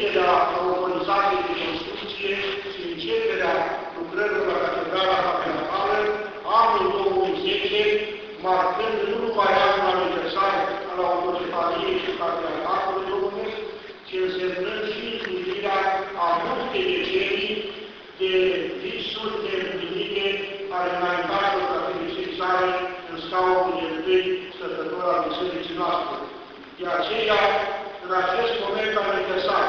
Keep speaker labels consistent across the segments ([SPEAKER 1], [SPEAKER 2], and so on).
[SPEAKER 1] deschiderea autorizației de construcție și începerea lucrărilor la Catedrala Patriarhală, anul 2010, marcând nu numai anul aniversar al autocefaliei și Patriarhatului Românesc, ci însemnând și împlinirea a multe decenii de visuri de împlinire ale înaintașilor Catedralei sale în scaunul de întâi stătător al Bisericii noastre. De aceea, în acest moment aniversar,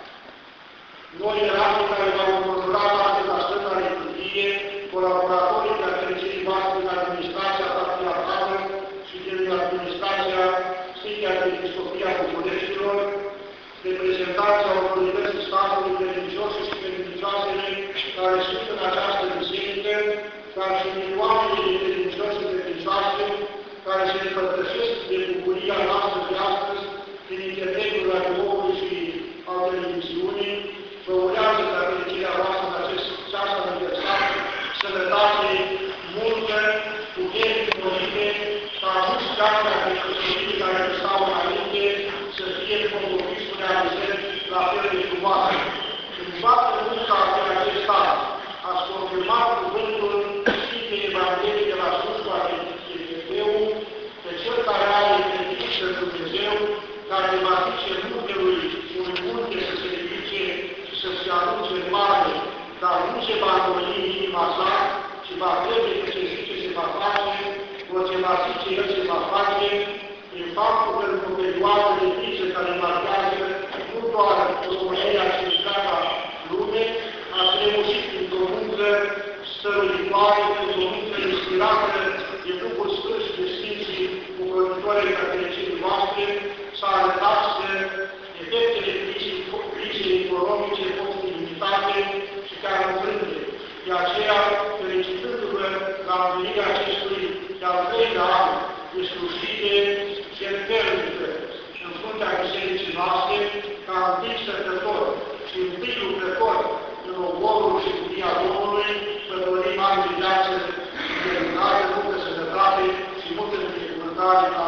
[SPEAKER 1] noi eram care v-au înconjurat astăzi la Sfânta Liturghie, colaboratorii Catedralei noastre din administrația patriarhală și din administrația Sfintei Arhiepiscopia Bucureștilor, reprezentanții autorității statului credincioși și credincioasele care sunt în această biserică, dar și milioanele de credincioși și credincioase care se împărtășesc de bucuria noastră de astăzi prin intermediul radioului și al televiziunii, vă urează ca fericirea voastră în acest ceas aniversar, sănătate multă, puteri sporite, ca mulți ani de căsătorii care stau înainte să fie conducători a bisericii la fel de frumoase. În toată munca de acest an, ați confirmat cuvântul Sfintei Evangheliei de la slujba de Dumnezeu, pe cel care are credință în Dumnezeu, care va zice muntelui și un munte să se ridice și să se arunce în mare, dar nu se va îndoi în inima sa, ci va crede că ce zice se va face, orice va zice el se va face, prin faptul că în o perioadă de criză care marchează nu doar România, ci întreaga lume, ați reușit într-o muncă stăruitoare, într-o muncă inspirată de Duhul Sfânt și de Sfinții Bucurătorii Catedralei noastre, să arătați că efectele crizei economice pot fi limitate și chiar înfrânte. De aceea, felicitându-vă la împlinirea acestui de-al treilea an de slujire cervelnică în fruntea bisericii noastre, ca întâi stătător și întâi lucrător în ogorul și curia Domnului, vă dorim ani de viață, de multă sănătate și multă binecuvântare.